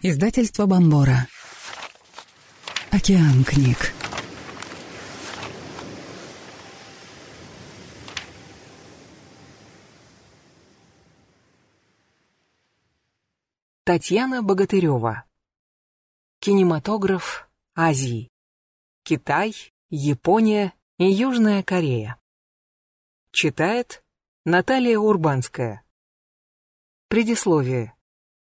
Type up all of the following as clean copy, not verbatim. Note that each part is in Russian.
Издательство Бомбора. Океан книг. Татьяна Богатырева. Кинематограф Азии. Китай, Япония и Южная Корея. Читает Наталья Урбанская. Предисловие.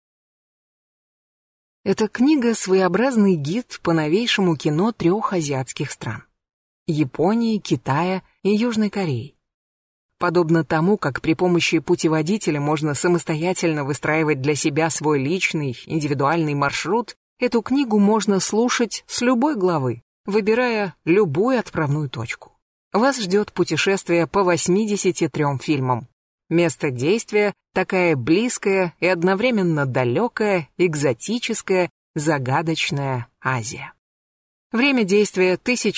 Эта книга — своеобразный гид по новейшему кино 3 азиатских стран — Японии, Китая и Южной Кореи. Подобно тому, как при помощи путеводителя можно самостоятельно выстраивать для себя свой личный, индивидуальный маршрут, эту книгу можно слушать с любой главы, выбирая любую отправную точку. Вас ждет путешествие по 83 фильмам. Место действия — такая близкая и одновременно далекая, экзотическая, загадочная Азия. Время действия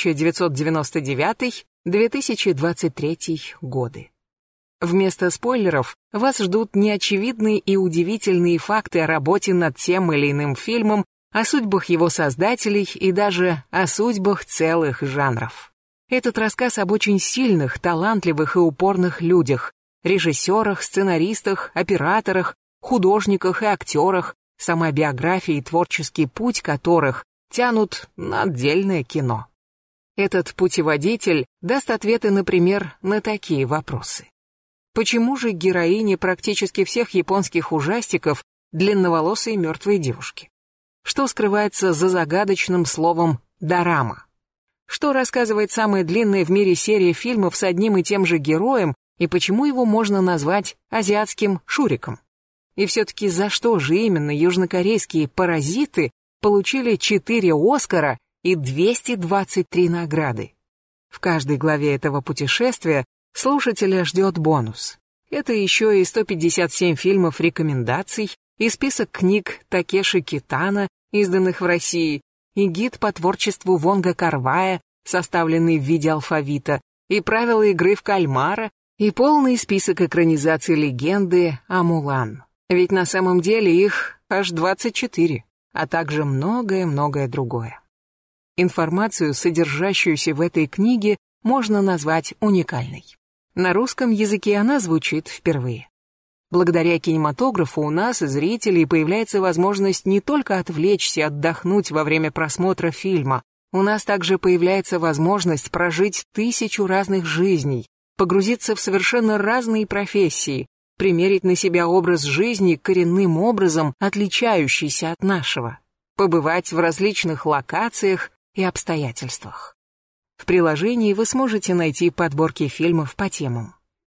1999-2023 годы. Вместо спойлеров вас ждут неочевидные и удивительные факты о работе над тем или иным фильмом, о судьбах его создателей и даже о судьбах целых жанров. Этот рассказ об очень сильных, талантливых и упорных людях, режиссерах, сценаристах, операторах, художниках и актерах, сама биография и творческий путь которых тянут на отдельное кино. Этот путеводитель даст ответы, например, на такие вопросы. Почему же героини практически всех японских ужастиков длинноволосые мертвые девушки? Что скрывается за загадочным словом «дорама»? Что рассказывает самая длинная в мире серия фильмов с одним и тем же героем, и почему его можно назвать азиатским Шуриком? И все-таки за что же именно южнокорейские «Паразиты» получили 4 Оскара и 223 награды? В каждой главе этого путешествия слушателя ждет бонус. Это еще и 157 фильмов рекомендаций, и список книг Такеши Китано, изданных в России, и гид по творчеству Вонга Кар-вая, составленный в виде алфавита, и правила игры в кальмара, и полный список экранизаций легенды о Мулан. Ведь на самом деле их аж 24, а также многое-многое другое. Информацию, содержащуюся в этой книге, можно назвать уникальной. На русском языке она звучит впервые. Благодаря кинематографу у нас, зрителей, появляется возможность не только отвлечься и отдохнуть во время просмотра фильма, у нас также появляется возможность прожить 1000 разных жизней, погрузиться в совершенно разные профессии, примерить на себя образ жизни коренным образом, отличающийся от нашего, побывать в различных локациях и обстоятельствах. В приложении вы сможете найти подборки фильмов по темам.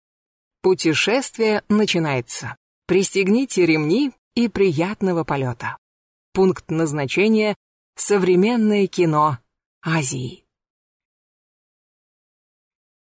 Путешествие начинается. Пристегните ремни и приятного полета. Пункт назначения — современное кино Азии.